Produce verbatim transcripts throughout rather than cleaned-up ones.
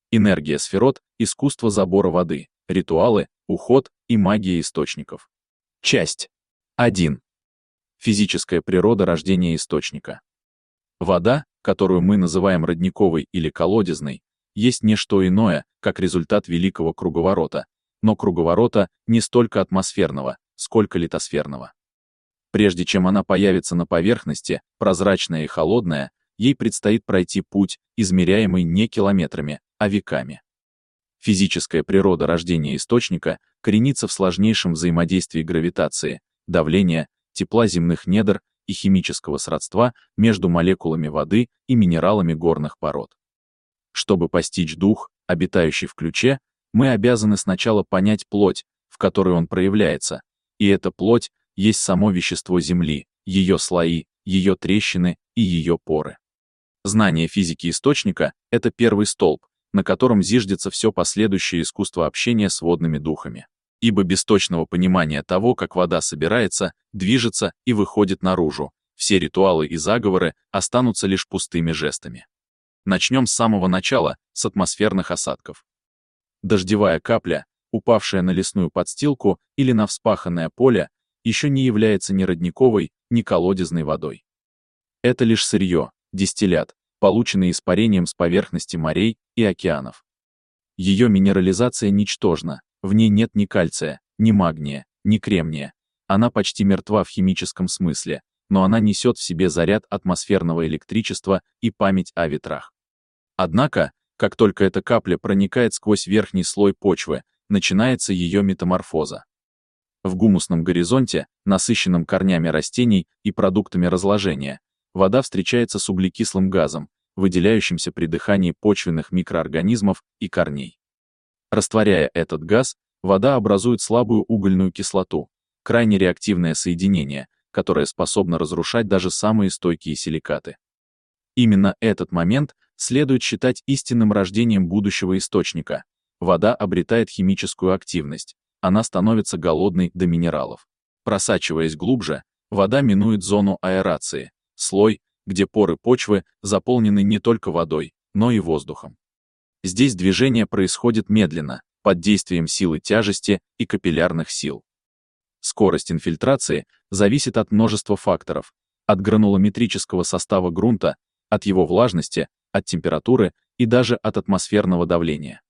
Энергия сферот, искусство забора воды, ритуалы, уход и магия источников. Часть один. Физическая природа рождения источника. Вода, которую мы называем родниковой или колодезной, есть не что иное, как результат великого круговорота, но круговорота не столько атмосферного, сколько литосферного. Прежде чем она появится на поверхности, прозрачная и холодная, ей предстоит пройти путь, измеряемый не километрами, а веками. Физическая природа рождения источника коренится в сложнейшем взаимодействии гравитации, давления, тепла земных недр и химического сродства между молекулами воды и минералами горных пород. Чтобы постичь дух, обитающий в ключе, мы обязаны сначала понять плоть, в которой он проявляется, и эта плоть есть само вещество Земли, ее слои, ее трещины и ее поры. Знание физики источника — это первый столб, на котором зиждется все последующее искусство общения с водными духами. Ибо без точного понимания того, как вода собирается, движется и выходит наружу, все ритуалы и заговоры останутся лишь пустыми жестами. Начнем с самого начала, с атмосферных осадков. Дождевая капля, упавшая на лесную подстилку или на вспаханное поле, еще не является ни родниковой, ни колодезной водой. Это лишь сырье, дистиллят, полученный испарением с поверхности морей и океанов. Ее минерализация ничтожна, в ней нет ни кальция, ни магния, ни кремния. Она почти мертва в химическом смысле, но она несет в себе заряд атмосферного электричества и память о ветрах. Однако, как только эта капля проникает сквозь верхний слой почвы, начинается ее метаморфоза. В гумусном горизонте, насыщенном корнями растений и продуктами разложения, вода встречается с углекислым газом, выделяющимся при дыхании почвенных микроорганизмов и корней. Растворяя этот газ, вода образует слабую угольную кислоту, крайне реактивное соединение, которое способно разрушать даже самые стойкие силикаты. Именно этот момент следует считать истинным рождением будущего источника. Вода обретает химическую активность, она становится голодной до минералов. Просачиваясь глубже, вода минует зону аэрации, слой, где поры почвы заполнены не только водой, но и воздухом. Здесь движение происходит медленно, под действием силы тяжести и капиллярных сил. Скорость инфильтрации зависит от множества факторов, от гранулометрического состава грунта, от его влажности, от температуры и даже от атмосферного давления.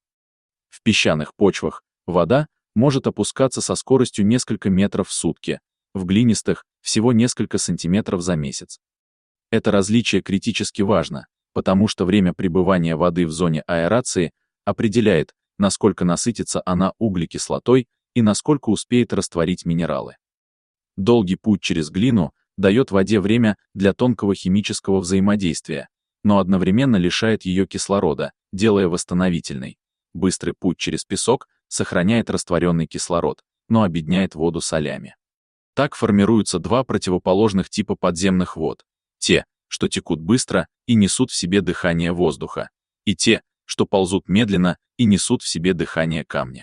В песчаных почвах вода может опускаться со скоростью несколько метров в сутки, в глинистых — всего несколько сантиметров за месяц. Это различие критически важно, потому что время пребывания воды в зоне аэрации определяет, насколько насытится она углекислотой и насколько успеет растворить минералы. Долгий путь через глину дает воде время для тонкого химического взаимодействия, но одновременно лишает ее кислорода, делая восстановительной. Быстрый путь через песок сохраняет растворенный кислород, но обедняет воду солями. Так формируются два противоположных типа подземных вод: те, что текут быстро и несут в себе дыхание воздуха, и те, что ползут медленно и несут в себе дыхание камня.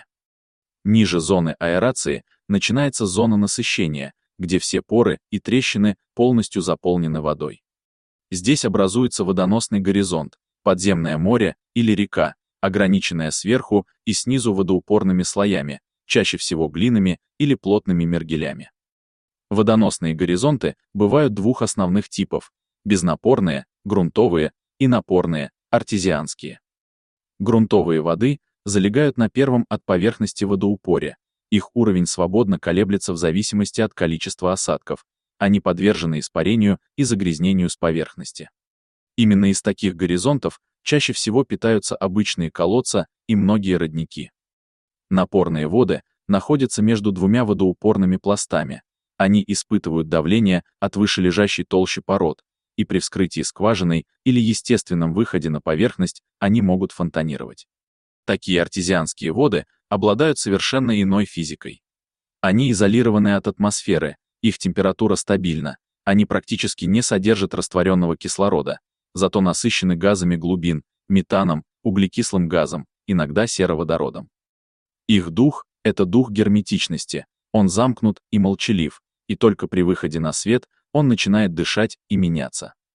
Ниже зоны аэрации начинается зона насыщения, где все поры и трещины полностью заполнены водой. Здесь образуется водоносный горизонт, подземное море или река, ограниченная сверху и снизу водоупорными слоями, чаще всего глинами или плотными мергелями. Водоносные горизонты бывают двух основных типов: безнапорные, грунтовые, и напорные, артезианские. Грунтовые воды залегают на первом от поверхности водоупоре, их уровень свободно колеблется в зависимости от количества осадков, они подвержены испарению и загрязнению с поверхности. Именно из таких горизонтов чаще всего питаются обычные колодца и многие родники. Напорные воды находятся между двумя водоупорными пластами, они испытывают давление от вышележащей толщи пород, и при вскрытии скважиной или естественном выходе на поверхность они могут фонтанировать. Такие артезианские воды обладают совершенно иной физикой. Они изолированы от атмосферы, их температура стабильна, они практически не содержат растворенного кислорода, зато насыщены газами глубин, метаном, углекислым газом, иногда сероводородом. Их дух — это дух герметичности, он замкнут и молчалив, и только при выходе на свет он начинает дышать и меняться.